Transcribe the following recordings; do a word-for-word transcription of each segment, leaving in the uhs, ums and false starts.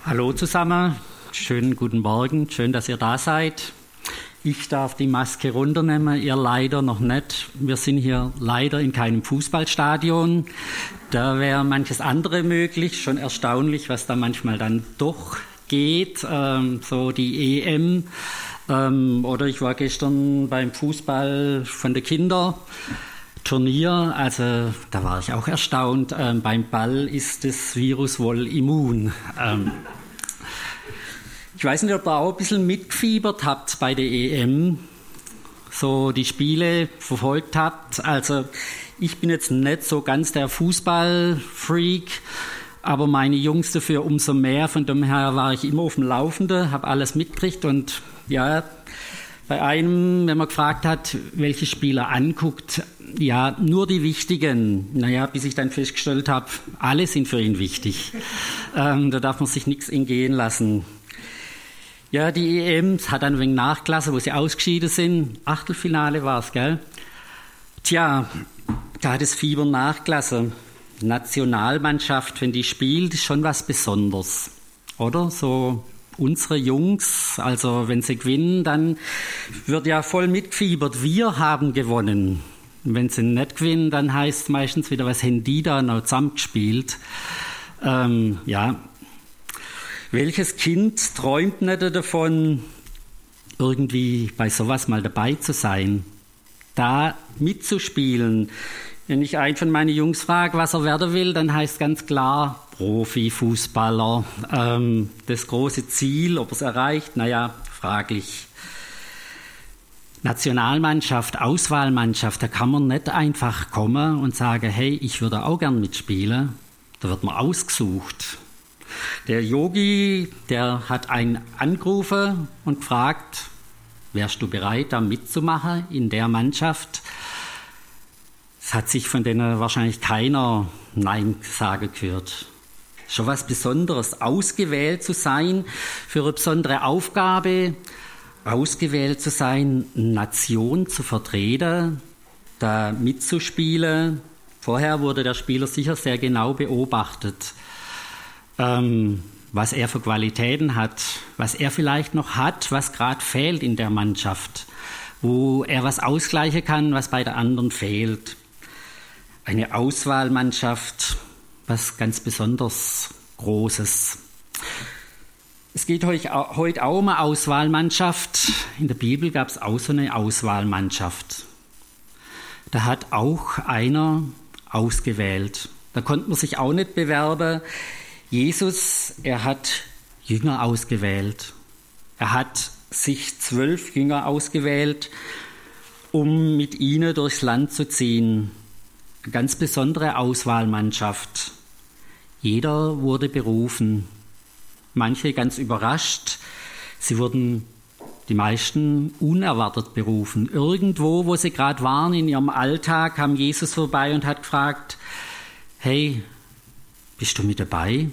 Hallo zusammen, schönen guten Morgen, schön, dass ihr da seid. Ich darf die Maske runternehmen, ihr leider noch nicht. Wir sind hier leider in keinem Fußballstadion. Da wäre manches andere möglich, schon erstaunlich, was da manchmal dann doch geht, ähm, so die E M. Ähm, oder ich war gestern beim Fußball von den Kindern. Turnier, also da war ich auch erstaunt. Ähm, beim Ball ist das Virus wohl immun. Ähm, ich weiß nicht, ob ihr auch ein bisschen mitgefiebert habt bei der E M, so die Spiele verfolgt habt. Also ich bin jetzt nicht so ganz der Fußballfreak, aber meine Jungs dafür umso mehr. Von dem her war ich immer auf dem Laufenden, habe alles mitgekriegt und ja, bei einem, wenn man gefragt hat, welche Spieler anguckt, ja, nur die wichtigen. Naja, bis ich dann festgestellt habe, alle sind für ihn wichtig. Ähm, da darf man sich nichts entgehen lassen. Ja, die E M hat dann ein wenig Nachklasse, wo sie ausgeschieden sind. Achtelfinale war es, gell? Tja, da hat es Fieber Nachklasse. Nationalmannschaft, wenn die spielt, ist schon was Besonderes, oder? So unsere Jungs, also wenn sie gewinnen, dann wird ja voll mitgefiebert. Wir haben gewonnen. Wenn sie nicht gewinnen, dann heißt es meistens wieder, was haben die da noch zusammengespielt. Ähm, ja. Welches Kind träumt nicht davon, irgendwie bei sowas mal dabei zu sein, da mitzuspielen? Wenn ich einen von meinen Jungs frage, was er werden will, dann heißt ganz klar Profifußballer. Ähm, das große Ziel, ob er es erreicht, naja, fraglich. Nationalmannschaft, Auswahlmannschaft, da kann man nicht einfach kommen und sagen, hey, ich würde auch gern mitspielen. Da wird man ausgesucht. Der Yogi, der hat einen angerufen und gefragt, wärst du bereit, da mitzumachen in der Mannschaft? Es hat sich von denen wahrscheinlich keiner Nein sagen gehört. Schon was Besonderes, ausgewählt zu sein für eine besondere Aufgabe, ausgewählt zu sein, eine Nation zu vertreten, da mitzuspielen. Vorher wurde der Spieler sicher sehr genau beobachtet, ähm, was er für Qualitäten hat, was er vielleicht noch hat, was gerade fehlt in der Mannschaft, wo er was ausgleichen kann, was bei der anderen fehlt. Eine Auswahlmannschaft, was ganz besonders Großes. Es geht heute auch um eine Auswahlmannschaft. In der Bibel gab es auch so eine Auswahlmannschaft. Da hat auch einer ausgewählt. Da konnte man sich auch nicht bewerben. Jesus, er hat Jünger ausgewählt. Er hat sich zwölf Jünger ausgewählt, um mit ihnen durchs Land zu ziehen. Eine ganz besondere Auswahlmannschaft. Jeder wurde berufen. Manche ganz überrascht. Sie wurden, die meisten, unerwartet berufen. Irgendwo, wo sie gerade waren, in ihrem Alltag, kam Jesus vorbei und hat gefragt, hey, bist du mit dabei?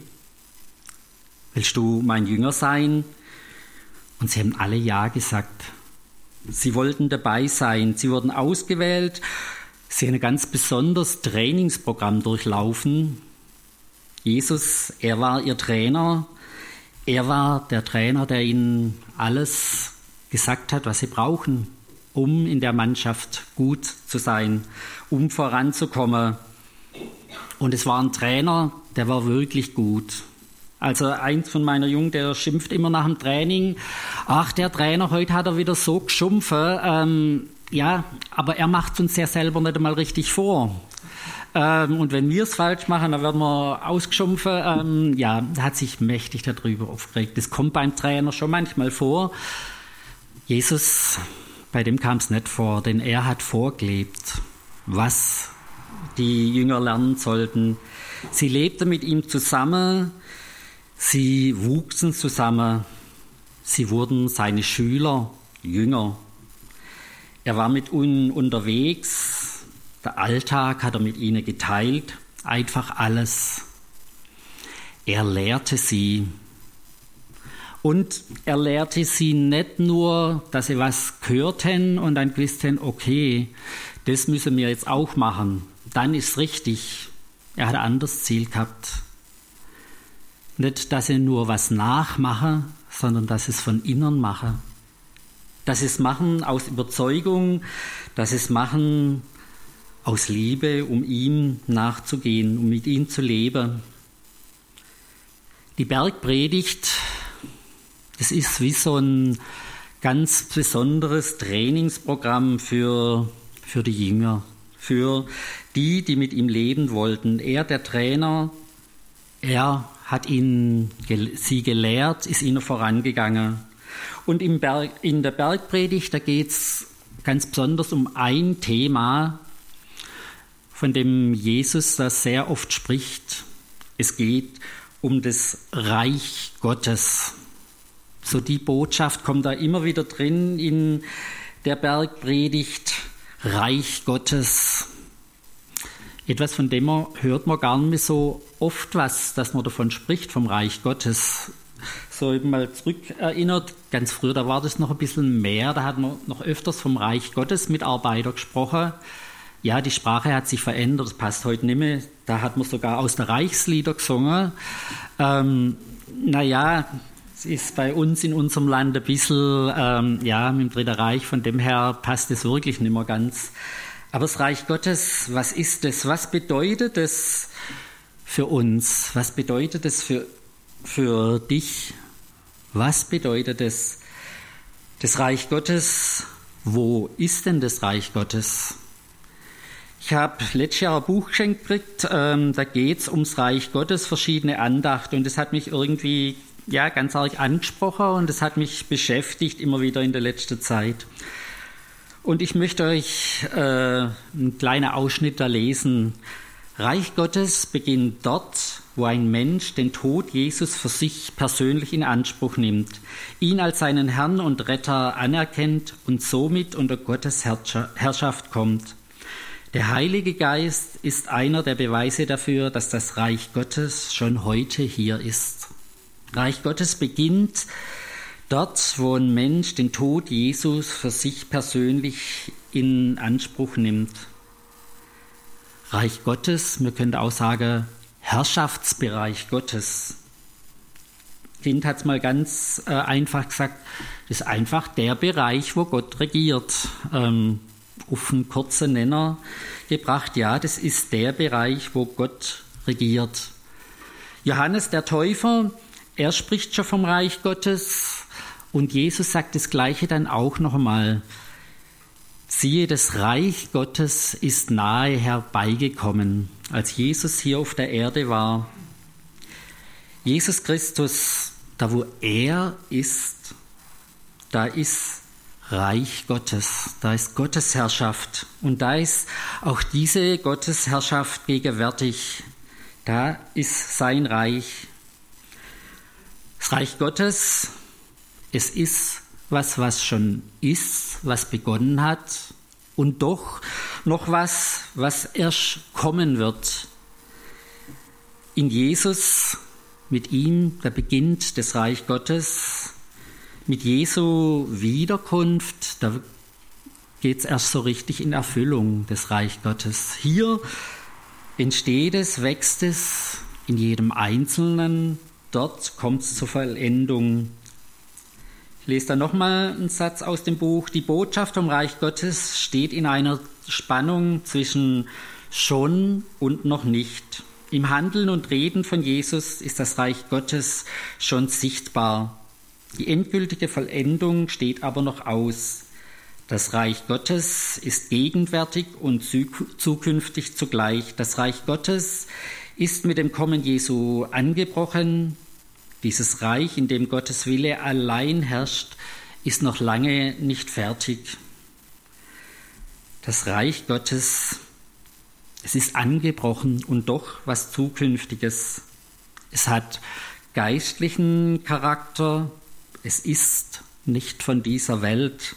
Willst du mein Jünger sein? Und sie haben alle Ja gesagt. Sie wollten dabei sein. Sie wurden ausgewählt. Sie haben ein ganz besonderes Trainingsprogramm durchlaufen. Jesus, er war ihr Trainer. Er war der Trainer, der ihnen alles gesagt hat, was sie brauchen, um in der Mannschaft gut zu sein, um voranzukommen. Und es war ein Trainer, der war wirklich gut. Also eins von meiner Jungen, der schimpft immer nach dem Training, ach, der Trainer, heute hat er wieder so geschumpfen. Ähm, ja, aber er macht es uns ja selber nicht einmal richtig vor. Ähm, und wenn wir es falsch machen, dann werden wir ausgeschumpfen. Ähm, ja, hat sich mächtig darüber aufgeregt. Das kommt beim Trainer schon manchmal vor. Jesus, bei dem kam es nicht vor, denn er hat vorgelebt, was die Jünger lernen sollten. Sie lebten mit ihm zusammen, sie wuchsen zusammen, sie wurden seine Schüler, Jünger. Er war mit ihnen unterwegs. Der Alltag hat er mit ihnen geteilt, einfach alles. Er lehrte sie. Und er lehrte sie nicht nur, dass sie was hörten und dann wussten, okay, das müssen wir jetzt auch machen. Dann ist richtig. Er hat ein anderes Ziel gehabt. Nicht, dass ich nur was nachmache, sondern dass ich es von innen mache. Dass ich es machen aus Überzeugung, dass ich es machen aus Liebe, um ihm nachzugehen, um mit ihm zu leben. Die Bergpredigt, das ist wie so ein ganz besonderes Trainingsprogramm für, für die Jünger, für die, die mit ihm leben wollten. Er, der Trainer, er hat ihn, sie gelehrt, ist ihnen vorangegangen. Und im Berg, in der Bergpredigt, da geht es ganz besonders um ein Thema, von dem Jesus da sehr oft spricht. Es geht um das Reich Gottes. So die Botschaft kommt da immer wieder drin in der Bergpredigt, Reich Gottes. Etwas, von dem man, hört man gar nicht mehr so oft was, dass man davon spricht, vom Reich Gottes. So eben mal zurückerinnert, ganz früher, da war das noch ein bisschen mehr, da hat man noch öfters vom Reich Gottes Mitarbeiter gesprochen. Ja, die Sprache hat sich verändert, das passt heute nicht mehr. Da hat man sogar aus der Reichslieder gesungen. Ähm, naja, es ist bei uns in unserem Land ein bisschen, ähm, ja, mit dem Dritten Reich, von dem her passt es wirklich nicht mehr ganz. Aber das Reich Gottes, was ist das? Was bedeutet das für uns? Was bedeutet das für, für dich? Was bedeutet das? Das Reich Gottes, wo ist denn das Reich Gottes? Ich habe letztes Jahr ein Buch geschenkt gekriegt, ähm, da geht es ums Reich Gottes, verschiedene Andachten, und das hat mich irgendwie ja, ganz arg angesprochen und das hat mich beschäftigt immer wieder in der letzten Zeit. Und ich möchte euch äh, einen kleinen Ausschnitt da lesen. Reich Gottes beginnt dort, wo ein Mensch den Tod Jesus für sich persönlich in Anspruch nimmt, ihn als seinen Herrn und Retter anerkennt und somit unter Gottes Herrschaft kommt. Der Heilige Geist ist einer der Beweise dafür, dass das Reich Gottes schon heute hier ist. Reich Gottes beginnt dort, wo ein Mensch den Tod Jesus für sich persönlich in Anspruch nimmt. Reich Gottes, wir können auch sagen, Herrschaftsbereich Gottes. Kind hat es mal ganz äh, einfach gesagt, das ist einfach der Bereich, wo Gott regiert. Ähm, auf einen kurzen Nenner gebracht, ja, das ist der Bereich, wo Gott regiert. Johannes der Täufer, er spricht schon vom Reich Gottes und Jesus sagt das Gleiche dann auch noch einmal. Siehe, das Reich Gottes ist nahe herbeigekommen, als Jesus hier auf der Erde war. Jesus Christus, da wo er ist, da ist Reich Gottes, da ist Gottes Herrschaft und da ist auch diese Gottesherrschaft gegenwärtig. Da ist sein Reich. Das Reich Gottes, es ist was, was schon ist, was begonnen hat und doch noch was, was erst kommen wird. In Jesus, mit ihm, da beginnt das Reich Gottes. Mit Jesu Wiederkunft, da geht es erst so richtig in Erfüllung des Reich Gottes. Hier entsteht es, wächst es in jedem Einzelnen, dort kommt es zur Vollendung. Ich lese da nochmal einen Satz aus dem Buch. Die Botschaft vom Reich Gottes steht in einer Spannung zwischen schon und noch nicht. Im Handeln und Reden von Jesus ist das Reich Gottes schon sichtbar. Die endgültige Vollendung steht aber noch aus. Das Reich Gottes ist gegenwärtig und zukünftig zugleich. Das Reich Gottes ist mit dem Kommen Jesu angebrochen. Dieses Reich, in dem Gottes Wille allein herrscht, ist noch lange nicht fertig. Das Reich Gottes, es ist angebrochen und doch was Zukünftiges. Es hat geistlichen Charakter. Es ist nicht von dieser Welt.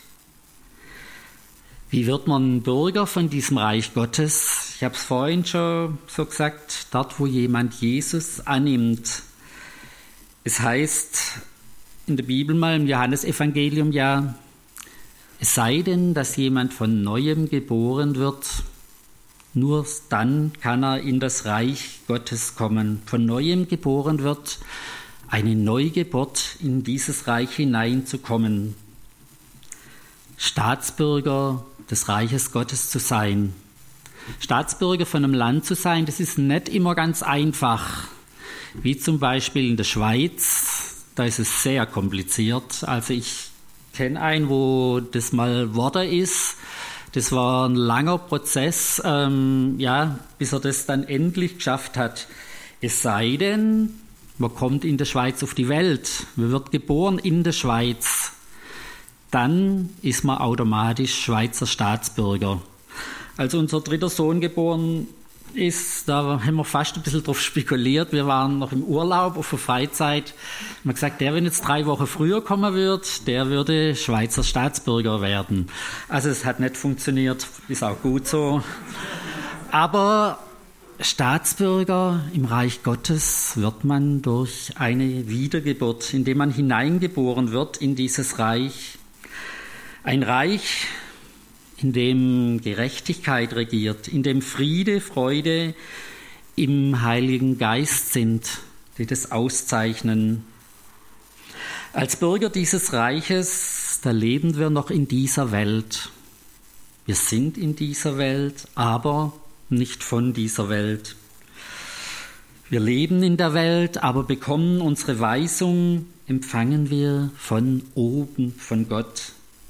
Wie wird man Bürger von diesem Reich Gottes? Ich habe es vorhin schon so gesagt, dort, wo jemand Jesus annimmt. Es heißt in der Bibel mal im Johannesevangelium ja, es sei denn, dass jemand von Neuem geboren wird, Nur dann kann er in das Reich Gottes kommen. Von Neuem geboren wird, eine Neugeburt in dieses Reich hineinzukommen. Staatsbürger des Reiches Gottes zu sein. Staatsbürger von einem Land zu sein, das ist nicht immer ganz einfach. Wie zum Beispiel in der Schweiz, da ist es sehr kompliziert. Also ich kenne einen, wo das mal geworden ist. Das war ein langer Prozess, ähm, ja, bis er das dann endlich geschafft hat. Es sei denn, man kommt in der Schweiz auf die Welt, man wird geboren in der Schweiz, dann ist man automatisch Schweizer Staatsbürger. Als unser dritter Sohn geboren ist, da haben wir fast ein bisschen drauf spekuliert. Wir waren noch im Urlaub auf der Freizeit. Wir haben gesagt, der, wenn jetzt drei Wochen früher kommen wird, der würde Schweizer Staatsbürger werden. Also es hat nicht funktioniert, ist auch gut so. Aber Staatsbürger im Reich Gottes wird man durch eine Wiedergeburt, indem man hineingeboren wird in dieses Reich. Ein Reich, in dem Gerechtigkeit regiert, in dem Friede, Freude im Heiligen Geist sind, die das auszeichnen. Als Bürger dieses Reiches, da leben wir noch in dieser Welt. Wir sind in dieser Welt, aber nicht von dieser Welt. Wir leben in der Welt, aber bekommen unsere Weisung, empfangen wir von oben, von Gott.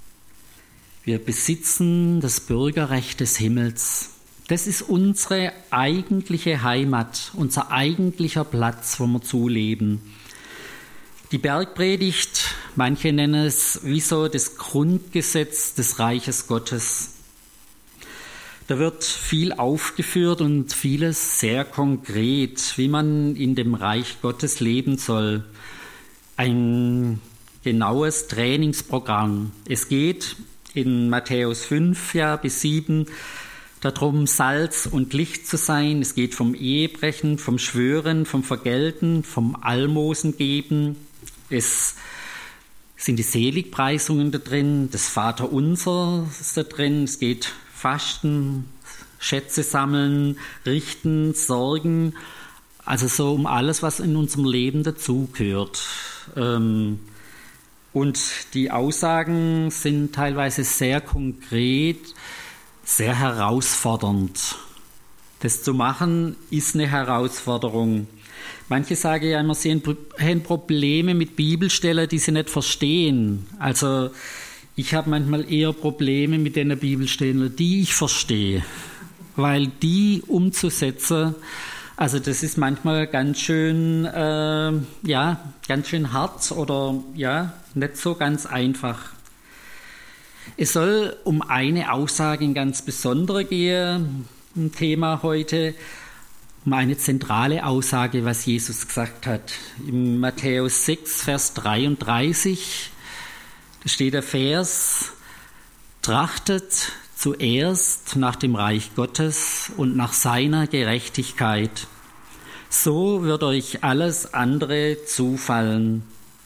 Wir besitzen das Bürgerrecht des Himmels. Das ist unsere eigentliche Heimat, unser eigentlicher Platz, wo wir zuleben. Die Bergpredigt, manche nennen es wie so das Grundgesetz des Reiches Gottes. Da wird viel aufgeführt und vieles sehr konkret, wie man in dem Reich Gottes leben soll. Ein genaues Trainingsprogramm. Es geht in Matthäus fünf ja, bis sieben darum, Salz und Licht zu sein. Es geht vom Ehebrechen, vom Schwören, vom Vergelten, vom Almosen geben. Es sind die Seligpreisungen da drin, das Vaterunser ist da drin. Es geht Fasten, Schätze sammeln, richten, sorgen. Also so um alles, was in unserem Leben dazugehört. Ähm, Und die Aussagen sind teilweise sehr konkret, sehr herausfordernd. Das zu machen, ist eine Herausforderung. Manche sagen ja immer, sie haben Probleme mit Bibelstellen, die sie nicht verstehen. Also ich habe manchmal eher Probleme mit den Bibelstellen, die ich verstehe. Weil die umzusetzen, also das ist manchmal ganz schön, äh, ja, ganz schön hart oder ja, nicht so ganz einfach. Es soll um eine Aussage in ganz besondere gehen, ein Thema heute, um eine zentrale Aussage, was Jesus gesagt hat. In Matthäus sechs, Vers dreiunddreißig, da steht der Vers: Trachtet zuerst nach dem Reich Gottes und nach seiner Gerechtigkeit. So wird euch alles andere zufallen.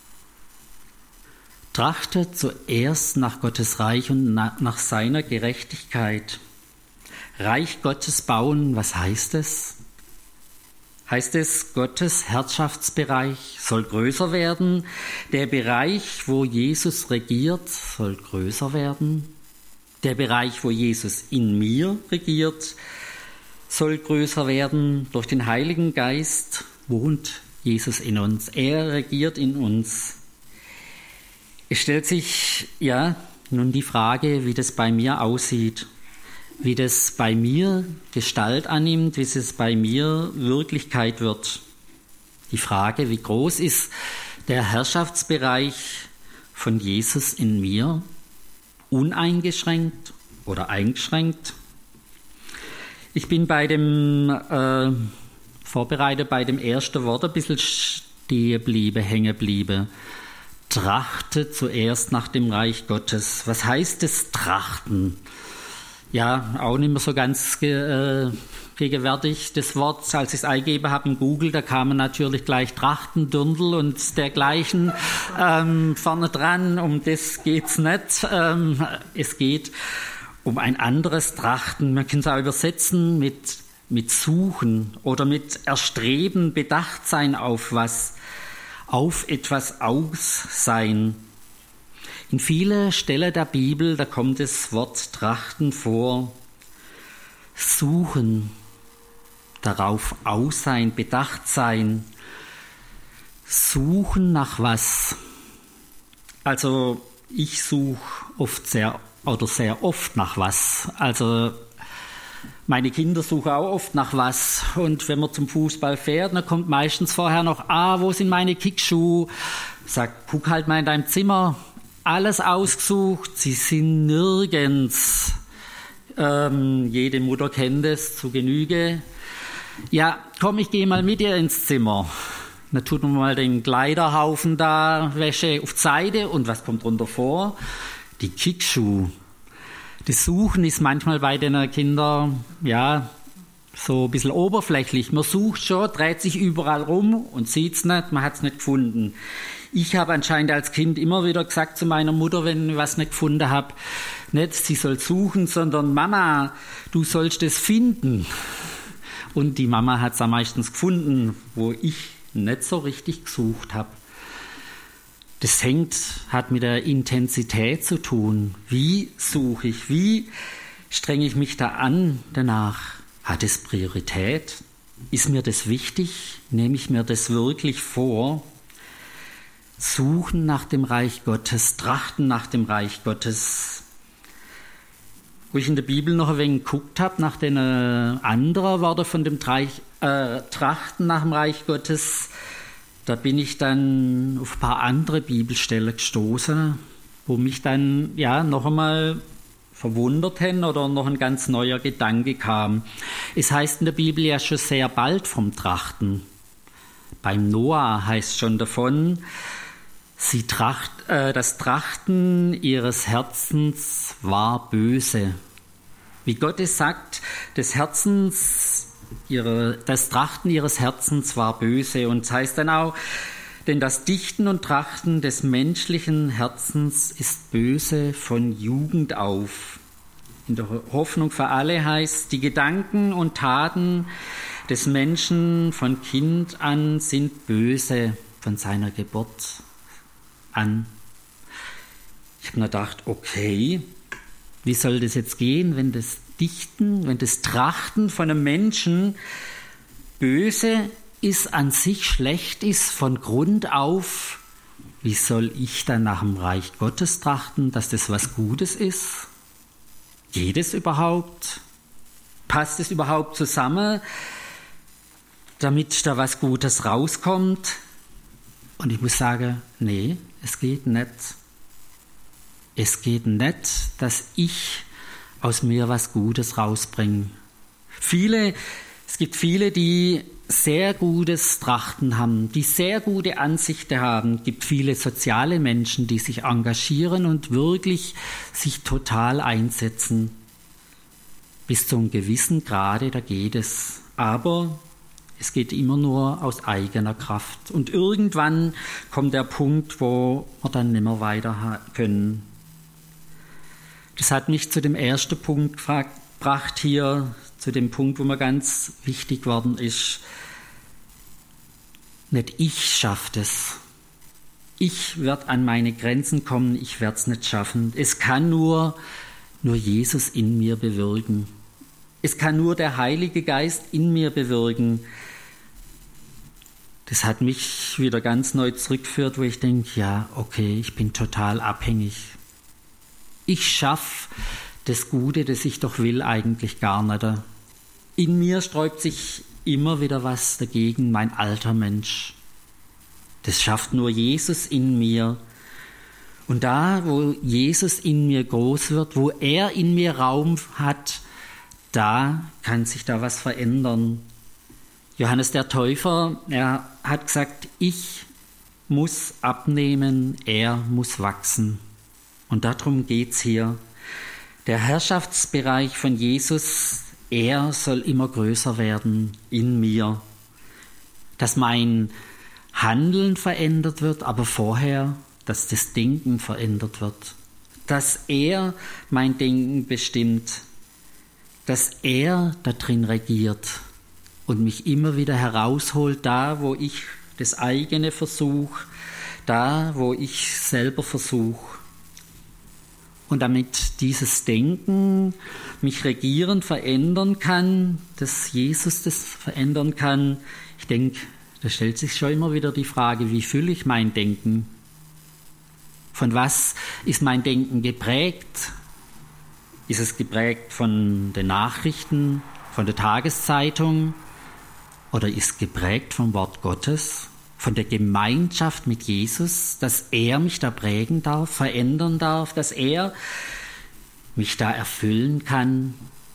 Trachtet zuerst nach Gottes Reich und nach seiner Gerechtigkeit. Reich Gottes bauen, was heißt es? Heißt es, Gottes Herrschaftsbereich soll größer werden? Der Bereich, wo Jesus regiert, soll größer werden? Der Bereich, wo Jesus in mir regiert, soll größer werden. Durch den Heiligen Geist wohnt Jesus in uns. Er regiert in uns. Es stellt sich ja nun die Frage, wie das bei mir aussieht, wie das bei mir Gestalt annimmt, wie es bei mir Wirklichkeit wird. Die Frage, wie groß ist der Herrschaftsbereich von Jesus in mir? Uneingeschränkt oder eingeschränkt? Ich bin bei dem äh, Vorbereitet bei dem ersten Wort ein bisschen stehen bliebe, hängen bliebe. Trachte zuerst nach dem Reich Gottes. Was heißt das Trachten? Ja, auch nicht mehr so ganz ge, äh, gegenwärtig das Wort. Als ich es eingegeben habe in Google, da kamen natürlich gleich Trachten, Dirndl und dergleichen ähm, vorne dran. Um das geht's nicht. Ähm, es geht um ein anderes Trachten. Man kann es auch übersetzen mit, mit Suchen oder mit Erstreben, Bedachtsein auf was, auf etwas Aussein. In vielen Stellen der Bibel, da kommt das Wort Trachten vor. Suchen, darauf Aussein, Bedachtsein, suchen nach was. Also ich suche oft sehr oder sehr oft nach was. Also meine Kinder suchen auch oft nach was. Und wenn man zum Fußball fährt, dann kommt meistens vorher noch, ah, wo sind meine Kickschuhe? Sag, guck halt mal in deinem Zimmer. Alles ausgesucht, sie sind nirgends. Ähm, jede Mutter kennt es zu Genüge. Ja, komm, ich gehe mal mit dir ins Zimmer. Dann tut man mal den Kleiderhaufen da, Wäsche auf die Seite und was kommt drunter vor? Die Kickschuhe. Das Suchen ist manchmal bei den Kindern, ja, so ein bisschen oberflächlich. Man sucht schon, dreht sich überall rum und sieht es nicht, man hat es nicht gefunden. Ich habe anscheinend als Kind immer wieder gesagt zu meiner Mutter, wenn ich was nicht gefunden habe, nicht, sie soll suchen, sondern Mama, du sollst es finden. Und die Mama hat es am meistens gefunden, wo ich nicht so richtig gesucht habe. Das hängt, hat mit der Intensität zu tun. Wie suche ich? Wie strenge ich mich da an danach? Hat es Priorität? Ist mir das wichtig? Nehme ich mir das wirklich vor? Suchen nach dem Reich Gottes, trachten nach dem Reich Gottes. Wo ich in der Bibel noch ein wenig geguckt habe, nach den äh, anderen Worten von dem Reich, äh, Trachten nach dem Reich Gottes, da bin ich dann auf ein paar andere Bibelstellen gestoßen, wo mich dann ja noch einmal verwundert haben oder noch ein ganz neuer Gedanke kam. Es heißt in der Bibel ja schon sehr bald vom Trachten. Beim Noah heißt schon davon, sie tracht, äh, das Trachten ihres Herzens war böse. Wie Gott es sagt, des Herzens, ihre, das Trachten ihres Herzens war böse. Und es heißt dann auch, denn das Dichten und Trachten des menschlichen Herzens ist böse von Jugend auf. In der Hoffnung für alle heißt, die Gedanken und Taten des Menschen von Kind an sind böse von seiner Geburt an. Ich habe mir gedacht, okay, wie soll das jetzt gehen, wenn das Dichten, wenn das Trachten von einem Menschen böse ist, an sich schlecht ist, von Grund auf, wie soll ich dann nach dem Reich Gottes trachten, dass das was Gutes ist? Geht es überhaupt? Passt es überhaupt zusammen, damit da was Gutes rauskommt? Und ich muss sagen, nee, es geht nicht. Es geht nicht, dass ich aus mir was Gutes rausbringe. Viele, es gibt viele, die sehr gutes Trachten haben, die sehr gute Ansichten haben. Es gibt viele soziale Menschen, die sich engagieren und wirklich sich total einsetzen. Bis zu einem gewissen Grade, da geht es. Aber es geht immer nur aus eigener Kraft. Und irgendwann kommt der Punkt, wo wir dann nicht mehr weiter können. Das hat mich zu dem ersten Punkt gebracht hier, zu dem Punkt, wo mir ganz wichtig geworden ist. Nicht ich schaffe das. Ich werde an meine Grenzen kommen, ich werde es nicht schaffen. Es kann nur, nur Jesus in mir bewirken. Es kann nur der Heilige Geist in mir bewirken. Das hat mich wieder ganz neu zurückgeführt, wo ich denke, ja, okay, ich bin total abhängig. Ich schaffe das Gute, das ich doch will, eigentlich gar nicht. In mir sträubt sich immer wieder was dagegen, mein alter Mensch. Das schafft nur Jesus in mir. Und da, wo Jesus in mir groß wird, wo er in mir Raum hat, da kann sich da was verändern. Johannes der Täufer, er hat gesagt, ich muss abnehmen, er muss wachsen. Und darum geht's hier. Der Herrschaftsbereich von Jesus, er soll immer größer werden in mir. Dass mein Handeln verändert wird, aber vorher, dass das Denken verändert wird. dass er mein Denken bestimmt, dass er da drin regiert und mich immer wieder herausholt, da wo ich das eigene versuche, da wo ich selber versuche. Und damit dieses Denken mich regieren, verändern kann, dass Jesus das verändern kann, ich denke, da stellt sich schon immer wieder die Frage, wie fülle ich mein Denken? Von was ist mein Denken geprägt? Ist es geprägt von den Nachrichten, von der Tageszeitung? Oder ist es geprägt vom Wort Gottes, von der Gemeinschaft mit Jesus, dass er mich da prägen darf, verändern darf, dass er mich da erfüllen kann?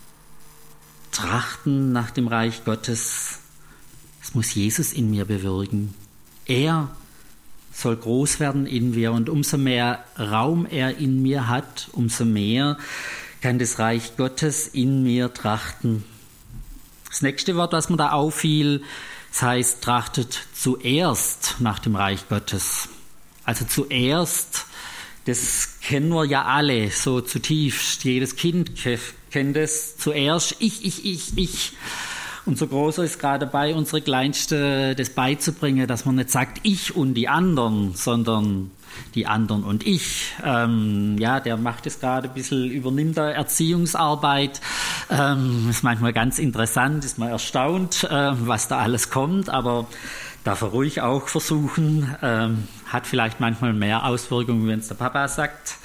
Trachten nach dem Reich Gottes, das muss Jesus in mir bewirken. Er soll groß werden in mir und umso mehr Raum er in mir hat, umso mehr kann das Reich Gottes in mir trachten. Das nächste Wort, was mir da auffiel, das heißt, trachtet zuerst nach dem Reich Gottes. Also zuerst, das kennen wir ja alle so zutiefst. Jedes Kind kennt es. Zuerst ich, ich, ich, ich. Unser Großer ist gerade dabei, unsere Kleinste das beizubringen, dass man nicht sagt ich und die anderen, sondern die anderen und ich. Ähm, ja, der macht es gerade ein bisschen, übernimmt da Erziehungsarbeit. Ähm, ist manchmal ganz interessant, ist man erstaunt, äh, was da alles kommt, aber darf er ruhig auch versuchen. Ähm, hat vielleicht manchmal mehr Auswirkungen, wenn es der Papa sagt.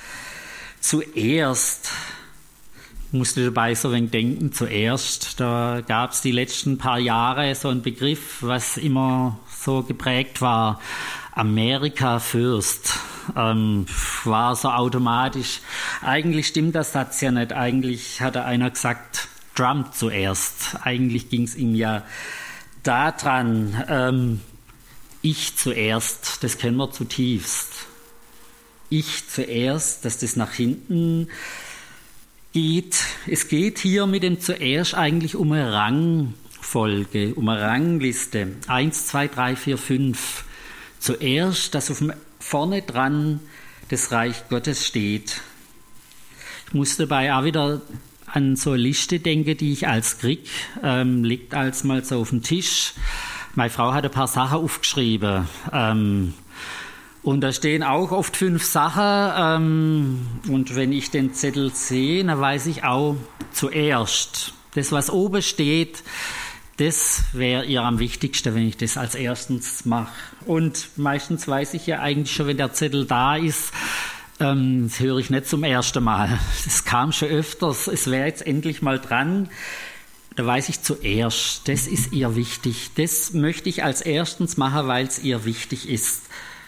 Zuerst musste dabei so ein wenig denken, zuerst, da gab es die letzten paar Jahre so einen Begriff, was immer so geprägt war, America First, ähm, war so automatisch. Eigentlich stimmt der Satz ja nicht, eigentlich hatte einer gesagt, Trump zuerst, eigentlich ging es ihm ja daran, ähm, ich zuerst, das kennen wir zutiefst. Ich zuerst, dass das nach hinten geht. Es geht hier mit dem zuerst eigentlich um eine Rangfolge, um eine Rangliste. Eins, zwei, drei, vier, fünf. Zuerst, dass auf dem, vorne dran das Reich Gottes steht. Ich muss dabei auch wieder an so eine Liste denken, die ich als krieg, ähm, liegt als mal so auf dem Tisch. Meine Frau hat ein paar Sachen aufgeschrieben. Ähm, Und da stehen auch oft fünf Sachen. Ähm, und wenn ich den Zettel sehe, dann weiß ich auch zuerst. Das, was oben steht, das wäre ihr am wichtigsten, wenn ich das als erstens mache. Und meistens weiß ich ja eigentlich schon, wenn der Zettel da ist, ähm, das höre ich nicht zum ersten Mal. Das kam schon öfters. Es wäre jetzt endlich mal dran. Da weiß ich zuerst, das ist ihr wichtig. Das möchte ich als erstens machen, weil es ihr wichtig ist.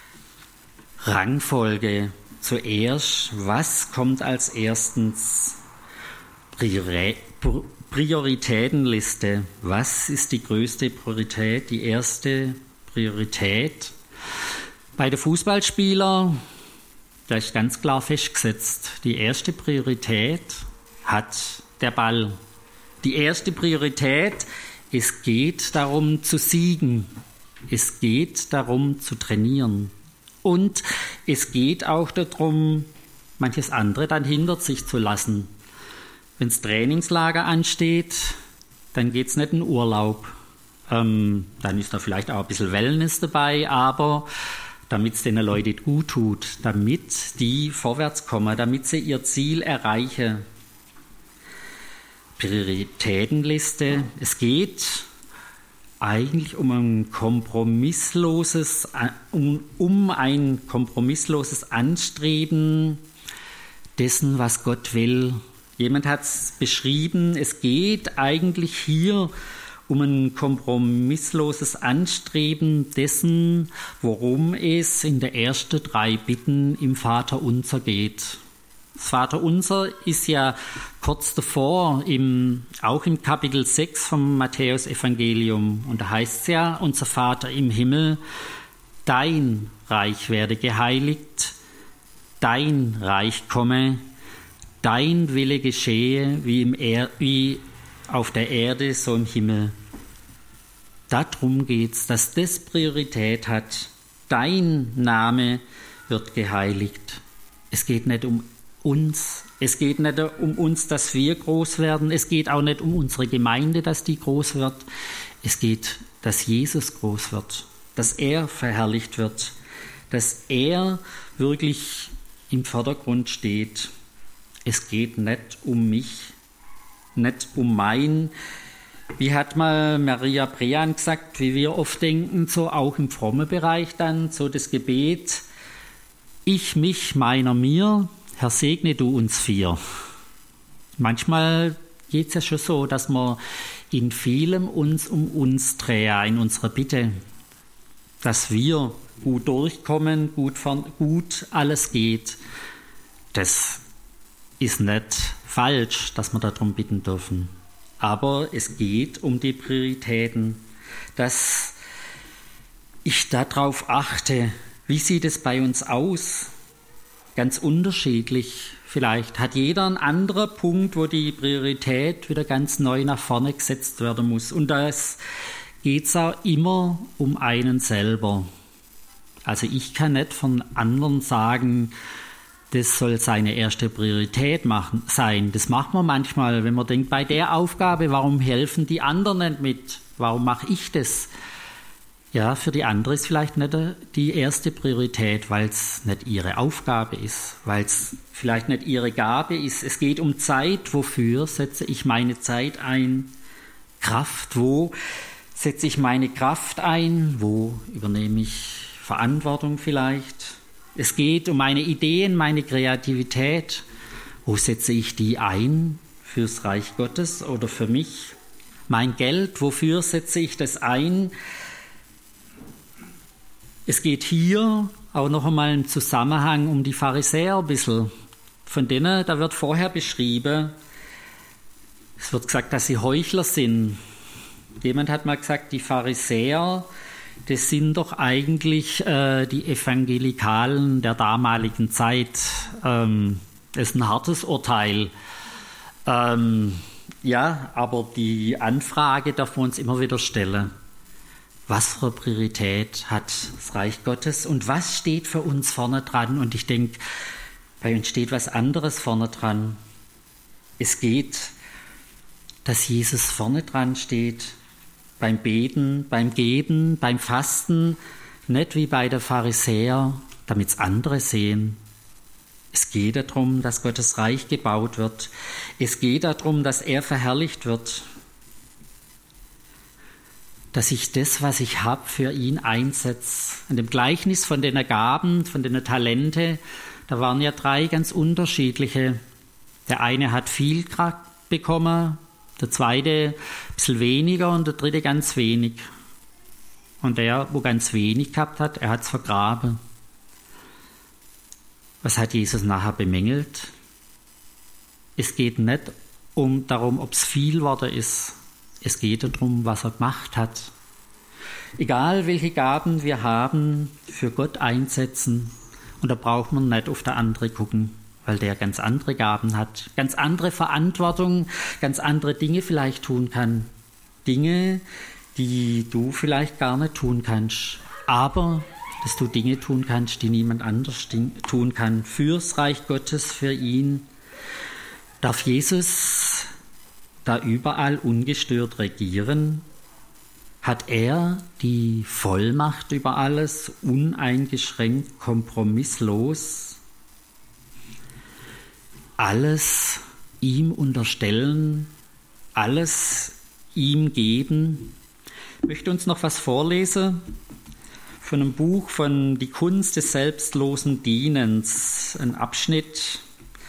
Rangfolge. Zuerst, was kommt als erstens? Priori- Prioritätenliste. Was ist die größte Priorität, die erste Priorität? Bei den Fußballspielern, da ist ganz klar festgesetzt, die erste Priorität hat der Ball. Die erste Priorität, es geht darum zu siegen. Es geht darum zu trainieren. Und es geht auch darum, manches andere dann hinter sich zu lassen. Wenn das Trainingslager ansteht, dann geht es nicht in Urlaub. Ähm, dann ist da vielleicht auch ein bisschen Wellness dabei, aber damit es den Leuten gut tut, damit die vorwärts kommen, damit sie ihr Ziel erreichen. Prioritätenliste. Es geht eigentlich um ein kompromissloses, um, um ein kompromissloses Anstreben dessen, was Gott will. Jemand hat es beschrieben, es geht eigentlich hier um ein kompromissloses Anstreben dessen, worum es in der ersten drei Bitten im Vaterunser geht. Das Vaterunser ist ja kurz davor, im, auch im Kapitel sechs vom Matthäus-Evangelium. Und da heißt es ja, unser Vater im Himmel, dein Reich werde geheiligt, dein Reich komme, dein Wille geschehe, wie, im er- wie auf der Erde, so im Himmel. Darum geht es, dass das Priorität hat. Dein Name wird geheiligt. Es geht nicht um uns. Es geht nicht um uns, dass wir groß werden. Es geht auch nicht um unsere Gemeinde, dass die groß wird. Es geht, dass Jesus groß wird, dass er verherrlicht wird, dass er wirklich im Vordergrund steht. Es geht nicht um mich, nicht um mein. Wie hat mal Maria Brean gesagt, wie wir oft denken, so auch im frommen Bereich dann, so das Gebet, ich, mich, meiner, mir, Herr, segne du uns vier. Manchmal geht es ja schon so, dass wir in vielem uns um uns drehen, in unserer Bitte, dass wir gut durchkommen, gut, gut alles geht. Das ist nicht falsch, dass wir darum bitten dürfen. Aber es geht um die Prioritäten, dass ich darauf achte, wie sieht es bei uns aus? Ganz unterschiedlich. Vielleicht hat jeder einen anderen Punkt, wo die Priorität wieder ganz neu nach vorne gesetzt werden muss. Und da geht es auch immer um einen selber. Also ich kann nicht von anderen sagen, das soll seine erste Priorität machen, sein. Das macht man manchmal, wenn man denkt, bei der Aufgabe, warum helfen die anderen nicht mit? Warum mache ich das? Ja, für die andere ist vielleicht nicht die erste Priorität, weil es nicht ihre Aufgabe ist, weil es vielleicht nicht ihre Gabe ist. Es geht um Zeit. Wofür setze ich meine Zeit ein? Kraft. Wo setze ich meine Kraft ein? Wo übernehme ich Verantwortung vielleicht? Es geht um meine Ideen, meine Kreativität. Wo setze ich die ein? Fürs Reich Gottes oder für mich? Mein Geld, wofür setze ich das ein? Es geht hier auch noch einmal im Zusammenhang um die Pharisäer ein bisschen. Von denen, da wird vorher beschrieben, es wird gesagt, dass sie Heuchler sind. Jemand hat mal gesagt, die Pharisäer, das sind doch eigentlich äh, die Evangelikalen der damaligen Zeit. Ähm, das ist ein hartes Urteil. Ähm, ja, aber die Anfrage darf man uns immer wieder stellen. Was für Priorität hat das Reich Gottes und was steht für uns vorne dran? Und ich denke, bei uns steht was anderes vorne dran. Es geht, dass Jesus vorne dran steht, beim Beten, beim Geben, beim Fasten, nicht wie bei der Pharisäer, damit es andere sehen. Es geht darum, dass Gottes Reich gebaut wird. Es geht darum, dass er verherrlicht wird. Dass ich das, was ich habe, für ihn einsetze. In dem Gleichnis von den Gaben, von den Talente, da waren ja drei ganz unterschiedliche. Der eine hat viel bekommen, der zweite ein bisschen weniger und der dritte ganz wenig. Und der, wo ganz wenig gehabt hat, er hat es vergraben. Was hat Jesus nachher bemängelt? Es geht nicht um darum, ob es viel geworden ist. Es geht darum, was er gemacht hat. Egal, welche Gaben wir haben, für Gott einsetzen. Und da braucht man nicht auf der andere gucken, weil der ganz andere Gaben hat, ganz andere Verantwortung, ganz andere Dinge vielleicht tun kann. Dinge, die du vielleicht gar nicht tun kannst. Aber, dass du Dinge tun kannst, die niemand anders tun kann. Fürs Reich Gottes, für ihn. Darf Jesus da überall ungestört regieren? Hat er die Vollmacht über alles, uneingeschränkt, kompromisslos? Alles ihm unterstellen, alles ihm geben? Ich möchte uns noch was vorlesen von einem Buch von Die Kunst des selbstlosen Dienens, ein Abschnitt.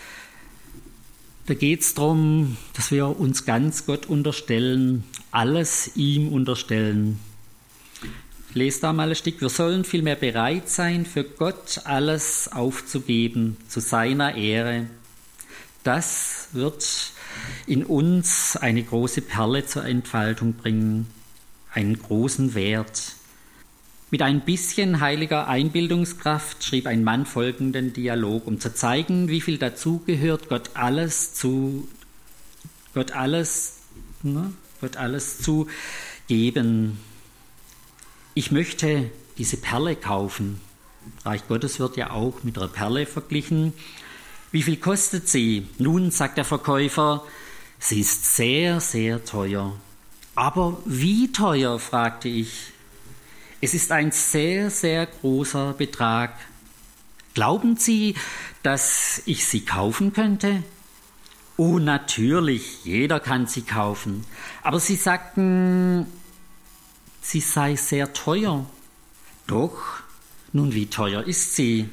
Da geht es darum, dass wir uns ganz Gott unterstellen, alles ihm unterstellen. Ich lese da mal ein Stück. Wir sollen vielmehr bereit sein, für Gott alles aufzugeben, zu seiner Ehre. Das wird in uns eine große Perle zur Entfaltung bringen, einen großen Wert. Mit ein bisschen heiliger Einbildungskraft schrieb ein Mann folgenden Dialog, um zu zeigen, wie viel dazugehört, Gott alles zu, Gott alles, ne, Gott alles zu geben. Ich möchte diese Perle kaufen. Reich Gottes wird ja auch mit einer Perle verglichen. Wie viel kostet sie? Nun, sagt der Verkäufer, sie ist sehr, sehr teuer. Aber wie teuer, fragte ich. Es ist ein sehr, sehr großer Betrag. Glauben Sie, dass ich sie kaufen könnte? Oh, natürlich, jeder kann sie kaufen. Aber Sie sagten, sie sei sehr teuer. Doch, nun, wie teuer ist sie?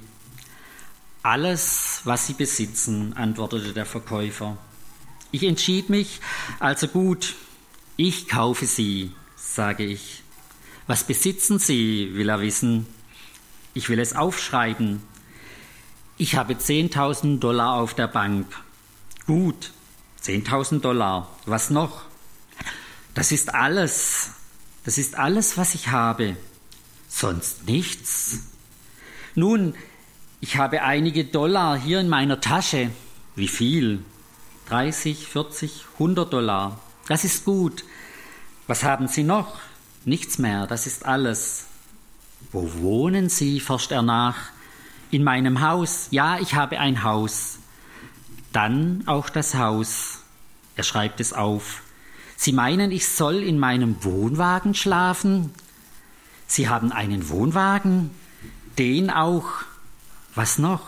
Alles, was Sie besitzen, antwortete der Verkäufer. Ich entschied mich, also gut, ich kaufe sie, sage ich. Was besitzen Sie, will er wissen. Ich will es aufschreiben. Ich habe zehntausend Dollar auf der Bank. Gut, zehntausend Dollar. Was noch? Das ist alles. Das ist alles, was ich habe. Sonst nichts. Nun, ich habe einige Dollar hier in meiner Tasche. Wie viel? dreißig, vierzig, hundert Dollar. Das ist gut. Was haben Sie noch? Nichts mehr, das ist alles. Wo wohnen Sie? Forscht er nach. In meinem Haus. Ja, ich habe ein Haus. Dann auch das Haus. Er schreibt es auf. Sie meinen, ich soll in meinem Wohnwagen schlafen? Sie haben einen Wohnwagen? Den auch. Was noch?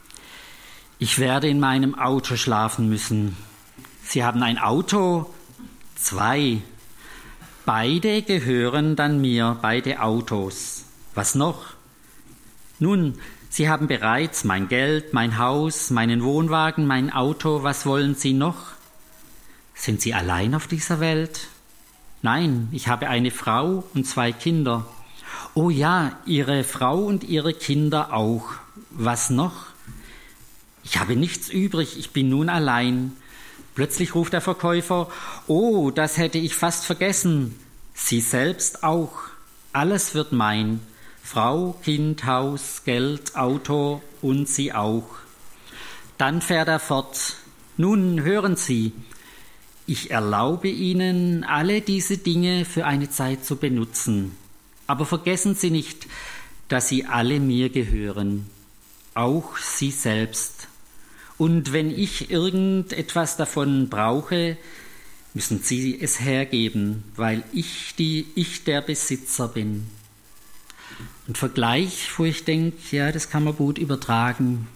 Ich werde in meinem Auto schlafen müssen. Sie haben ein Auto? Zwei. Beide gehören dann mir, beide Autos. Was noch? Nun, Sie haben bereits mein Geld, mein Haus, meinen Wohnwagen, mein Auto. Was wollen Sie noch? Sind Sie allein auf dieser Welt? Nein, ich habe eine Frau und zwei Kinder. Oh ja, Ihre Frau und Ihre Kinder auch. Was noch? Ich habe nichts übrig, ich bin nun allein. Plötzlich ruft der Verkäufer, oh, das hätte ich fast vergessen. Sie selbst auch. Alles wird mein. Frau, Kind, Haus, Geld, Auto und Sie auch. Dann fährt er fort. Nun hören Sie, ich erlaube Ihnen, alle diese Dinge für eine Zeit zu benutzen. Aber vergessen Sie nicht, dass Sie alle mir gehören. Auch Sie selbst. Und wenn ich irgendetwas davon brauche, müssen Sie es hergeben, weil ich, die, ich der Besitzer bin. Ein Vergleich, wo ich denke, ja, das kann man gut übertragen.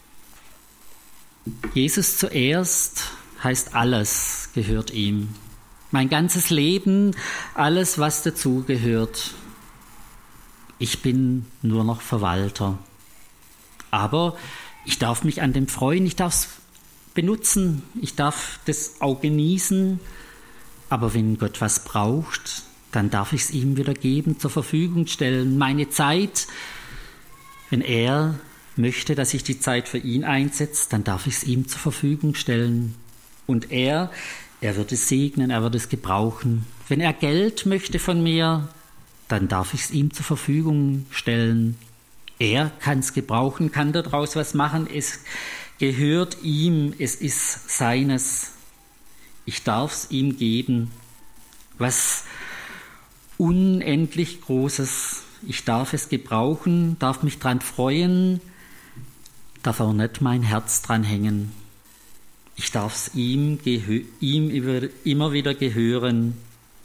Jesus zuerst heißt alles gehört ihm. Mein ganzes Leben, alles, was dazu gehört. Ich bin nur noch Verwalter. Aber ich darf mich an dem freuen, ich darf es benutzen, ich darf das auch genießen. Aber wenn Gott was braucht, dann darf ich es ihm wieder geben, zur Verfügung stellen. Meine Zeit, wenn er möchte, dass ich die Zeit für ihn einsetze, dann darf ich es ihm zur Verfügung stellen. Und er, er wird es segnen, er wird es gebrauchen. Wenn er Geld möchte von mir, dann darf ich es ihm zur Verfügung stellen. Er kann es gebrauchen, kann daraus was machen. Es gehört ihm, es ist seines. Ich darf es ihm geben. Was unendlich Großes. Ich darf es gebrauchen, darf mich dran freuen, darf auch nicht mein Herz dran hängen. Ich darf es ihm, ihm immer wieder gehören.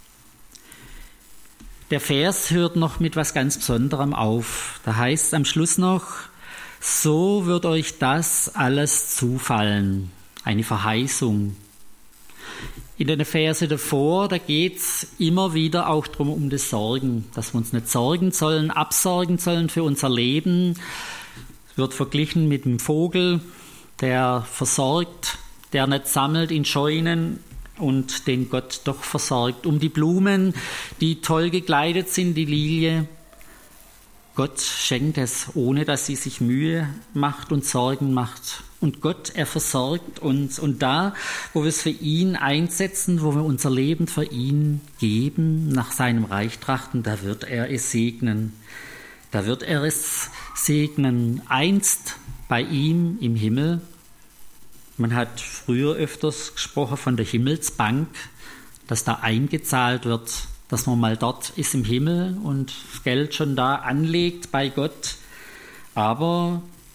Der Vers hört noch mit was ganz Besonderem auf. Da heißt es am Schluss noch, so wird euch das alles zufallen. Eine Verheißung. In den Verse davor, da geht es immer wieder auch darum, um das Sorgen, dass wir uns nicht sorgen sollen, absorgen sollen für unser Leben. Es wird verglichen mit dem Vogel, der versorgt, der nicht sammelt in Scheunen und den Gott doch versorgt. Um die Blumen, die toll gekleidet sind, die Lilie. Gott schenkt es, ohne dass sie sich Mühe macht und Sorgen macht. Und Gott, er versorgt uns. Und da, wo wir es für ihn einsetzen, wo wir unser Leben für ihn geben, nach seinem Reich trachten, da wird er es segnen. Da wird er es segnen. Einst bei ihm im Himmel. Man hat früher öfters gesprochen von der Himmelsbank, dass da eingezahlt wird, dass man mal dort ist im Himmel und das Geld schon da anlegt bei Gott. Aber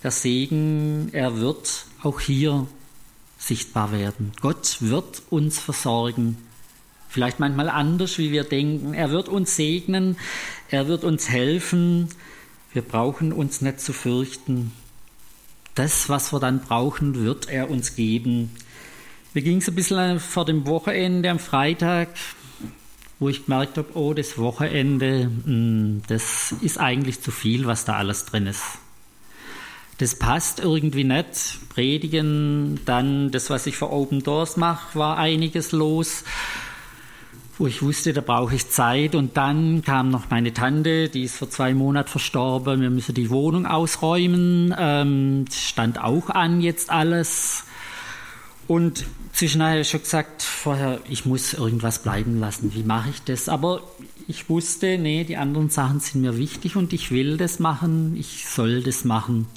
der Segen, er wird auch hier sichtbar werden. Gott wird uns versorgen. Vielleicht manchmal anders, wie wir denken. Er wird uns segnen, er wird uns helfen. Wir brauchen uns nicht zu fürchten. Das, was wir dann brauchen, wird er uns geben. Mir ging es ein bisschen vor dem Wochenende am Freitag, wo ich gemerkt habe, oh, das Wochenende, das ist eigentlich zu viel, was da alles drin ist. Das passt irgendwie nicht. Predigen, dann das, was ich für Open Doors mache, war einiges los, wo ich wusste, da brauche ich Zeit. Und dann kam noch meine Tante, die ist vor zwei Monaten verstorben. Wir müssen die Wohnung ausräumen. Ähm, stand auch an jetzt alles. Und zwischendurch habe ich schon gesagt, vorher, ich muss irgendwas bleiben lassen. Wie mache ich das? Aber ich wusste, nee, die anderen Sachen sind mir wichtig und ich will das machen. Ich soll das machen.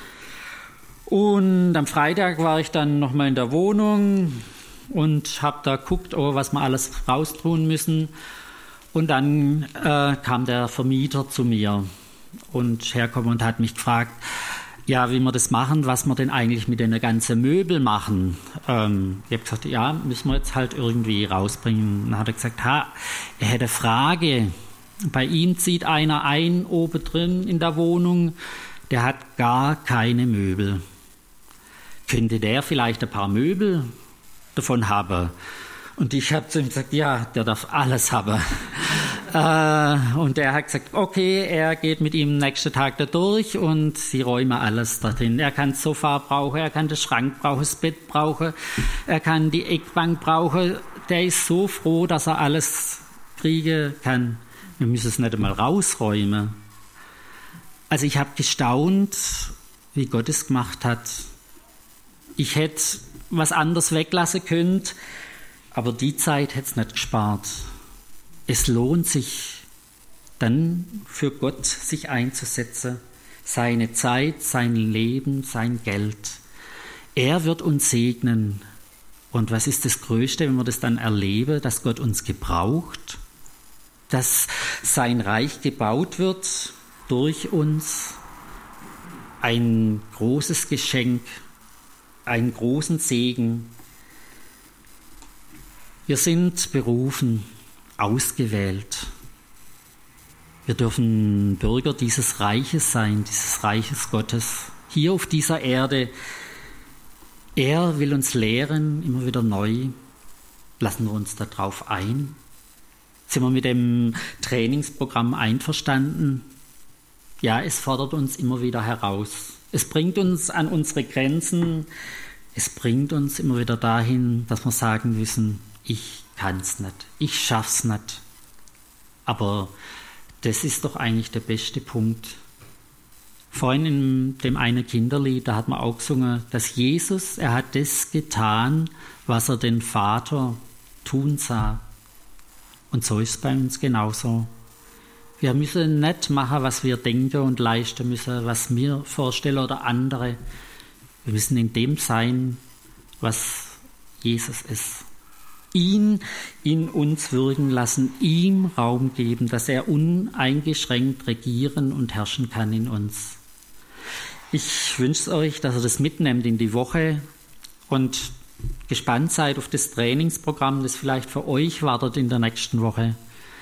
Und am Freitag war ich dann nochmal in der Wohnung und habe da geguckt, oh, was wir alles raustun müssen. Und dann äh, kam der Vermieter zu mir und herkommen und hat mich gefragt, ja, wie wir das machen, was wir denn eigentlich mit den ganzen Möbel machen. Ähm, ich habe gesagt, ja, müssen wir jetzt halt irgendwie rausbringen. Dann hat er gesagt, ha, er hätte eine Frage. Bei ihm zieht einer ein, oben drin in der Wohnung, der hat gar keine Möbel. Könnte der vielleicht ein paar Möbel davon haben? Und ich habe zu ihm gesagt, ja, der darf alles haben. äh, und er hat gesagt, okay, er geht mit ihm nächsten Tag da durch und sie räumen alles dorthin. Er kann das Sofa brauchen, er kann den Schrank brauchen, das Bett brauchen, er kann die Eckbank brauchen. Der ist so froh, dass er alles kriegen kann. Wir müssen es nicht einmal rausräumen. Also ich habe gestaunt, wie Gott es gemacht hat. Ich hätte was anderes weglassen können, aber die Zeit hätte es nicht gespart. Es lohnt sich, dann für Gott sich einzusetzen. Seine Zeit, sein Leben, sein Geld. Er wird uns segnen. Und was ist das Größte, wenn wir das dann erleben, dass Gott uns gebraucht, dass sein Reich gebaut wird durch uns? Ein großes Geschenk, einen großen Segen. Wir sind berufen, ausgewählt. Wir dürfen Bürger dieses Reiches sein, dieses Reiches Gottes, hier auf dieser Erde. Er will uns lehren, immer wieder neu. Lassen wir uns darauf ein? Sind wir mit dem Trainingsprogramm einverstanden? Ja, es fordert uns immer wieder heraus. Es bringt uns an unsere Grenzen. Es bringt uns immer wieder dahin, dass wir sagen müssen, ich kann es nicht, ich schaff's nicht. Aber das ist doch eigentlich der beste Punkt. Vorhin in dem einen Kinderlied, da hat man auch gesungen, dass Jesus, er hat das getan, was er den Vater tun sah. Und so ist es bei uns genauso. Wir müssen nicht machen, was wir denken und leisten müssen, was wir vorstellen oder andere. Wir müssen in dem sein, was Jesus ist. Ihn in uns wirken lassen, ihm Raum geben, dass er uneingeschränkt regieren und herrschen kann in uns. Ich wünsche euch, dass ihr das mitnehmt in die Woche und gespannt seid auf das Trainingsprogramm, das vielleicht für euch wartet in der nächsten Woche.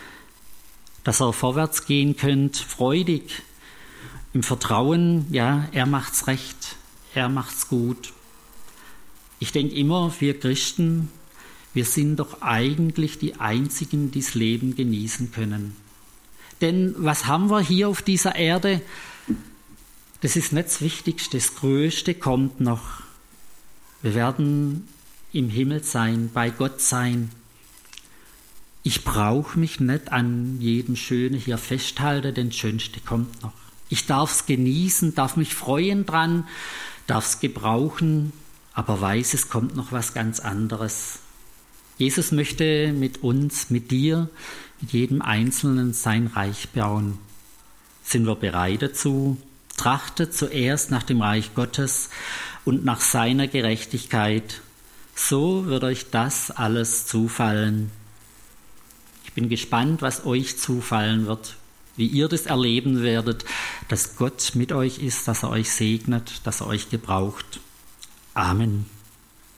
Dass ihr vorwärts gehen könnt, freudig, im Vertrauen, ja, er macht's recht, er macht's gut. Ich denke immer, wir Christen, wir sind doch eigentlich die Einzigen, die das Leben genießen können. Denn was haben wir hier auf dieser Erde? Das ist nicht das Wichtigste, das Größte kommt noch. Wir werden im Himmel sein, bei Gott sein. Ich brauche mich nicht an jedem Schönen hier festhalten, denn das Schönste kommt noch. Ich darf es genießen, darf mich freuen dran, darf es gebrauchen, aber weiß, es kommt noch was ganz anderes. Jesus möchte mit uns, mit dir, mit jedem Einzelnen sein Reich bauen. Sind wir bereit dazu? Trachtet zuerst nach dem Reich Gottes und nach seiner Gerechtigkeit. So wird euch das alles zufallen. Ich bin gespannt, was euch zufallen wird wie ihr das erleben werdet, dass Gott mit euch ist, dass er euch segnet, dass er euch gebraucht. Amen.